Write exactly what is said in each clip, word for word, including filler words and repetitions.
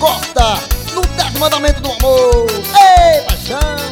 Costa, no décimo mandamento do amor. Ei, paixão!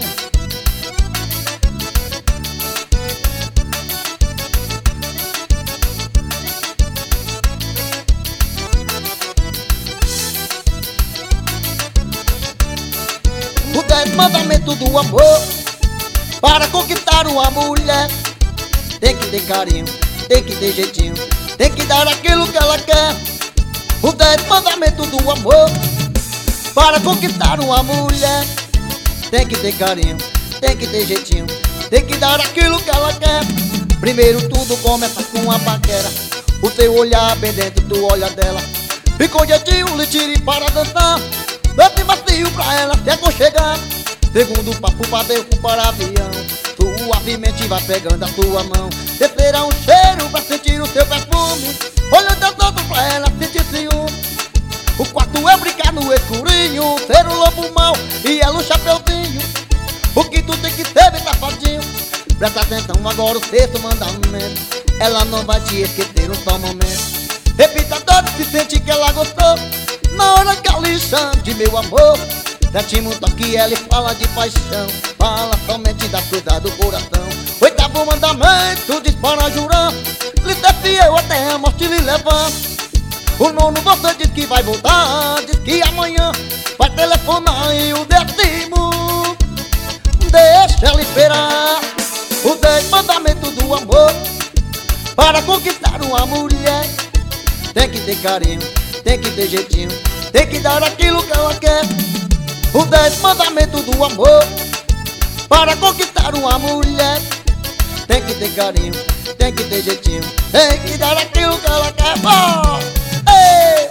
O décimo mandamento do amor: para conquistar uma mulher, tem que ter carinho, tem que ter jeitinho, tem que dar aquilo que ela quer. O décimo mandamento do amor: para conquistar uma mulher, tem que ter carinho, tem que ter jeitinho, tem que dar aquilo que ela quer. Primeiro tudo começa com a paquera, o teu olhar bem dentro do olhar dela. Fica um jeitinho, lhe tire para dançar, dance macio pra ela se aconchegar. Segundo papo pra derrubar para avião, suavemente vai pegando a tua mão. Terceira um cheiro pra sentir o seu perfume, olhando as outras pra ela sentir ciúme. O quarto é brincar no escurinho, ser o lobo mau e ela o chapeuzinho. O quinto tem que ser bem safadinho. Presta atenção agora o sexto mandamento: ela não vai te esquecer um só momento. Repita todo se sente que ela gostou, na hora que ela lhe chama de meu amor. Sétimo toque ela fala de paixão, fala somente das coisas do coração. Oitavo mandamento diz para jurar, lhe ser fiel até a morte lhe levar. O nono você diz que vai voltar, diz que amanhã vai telefonar. E o décimo deixa ela esperar. O décimo mandamento do amor: para conquistar uma mulher, tem que ter carinho, tem que ter jeitinho, tem que dar aquilo que ela quer. O décimo mandamento do amor: para conquistar uma mulher, tem que ter carinho, tem que ter jeitinho, tem que dar aquilo que ela quer. Oh! Ei!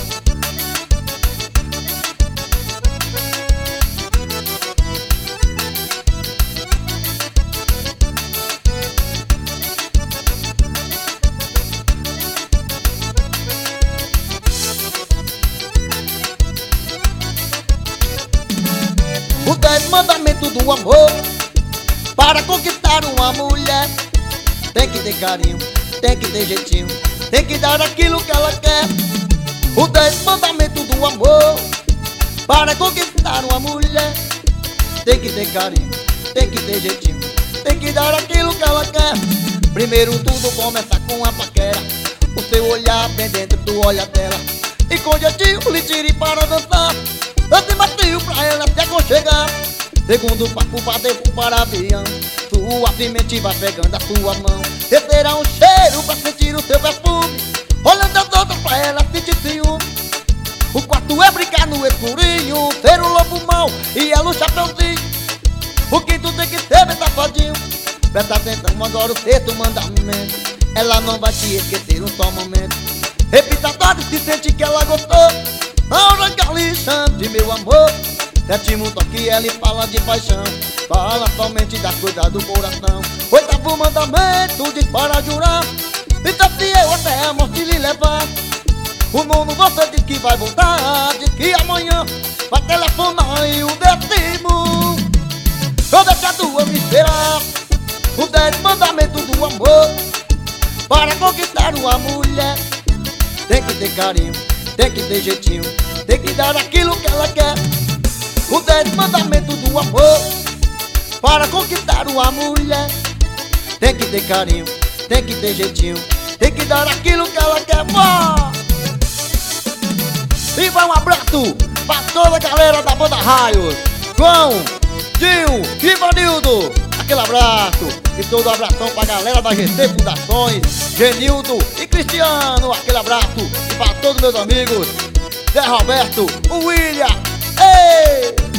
O décimo mandamento do amor: para conquistar uma mulher, tem que ter carinho, tem que ter jeitinho, tem que dar aquilo que ela quer. O décimo mandamento do amor: para conquistar uma mulher, tem que ter carinho, tem que ter jeitinho, tem que dar aquilo que ela quer. Primeiro tudo começa com a paquera, o seu olhar bem dentro do olhar dela. E com jeitinho lhe tire para dançar, dance macio pra ela se aconchegar. Segundo papo pra derrubar avião, suavemente vai pegando a sua mão. Terceira um cheiro pra sentir o seu perfume, olhando as outras pra ela sentir ciúme. O quarto é brincar no escurinho, ser o lobo mau e ela o chapeuzinho. O quinto tem que ser bem safadinho. Presta atenção agora o sexto mandamento: ela não vai te esquecer um só momento. Repita todo se sente que ela gostou, na hora que ela lhe chama de meu amor. Sétimo toque ela fala de paixão, fala somente das coisas do coração. Oitavo mandamento diz para jurar, e ser fiel até a morte lhe levar. O nono você diz que vai voltar, diz que amanhã vai telefonar. E o décimo não deixa a tua me esperar. O décimo mandamento do amor: para conquistar uma mulher, tem que ter carinho, tem que ter jeitinho, tem que dar aquilo que ela quer. O décimo mandamento do amor: para conquistar uma mulher, tem que ter carinho, tem que ter jeitinho, tem que dar aquilo que ela quer. Oh! E vai um abraço pra toda a galera da banda Raios, João, Gil, Ivanildo, aquele abraço. E todo abração pra galera da G C Fundações, Genildo e Cristiano, aquele abraço. E pra todos meus amigos, Zé Roberto, o William. Ei!